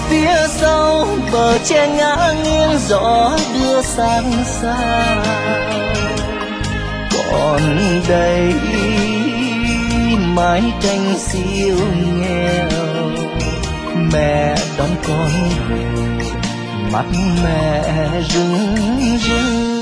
phía sau bờ tre ngã nghiêng gió đưa sang xa. Còn đây mái tranh siêu nghèo, mẹ đón con về, mắt mẹ rưng rưng.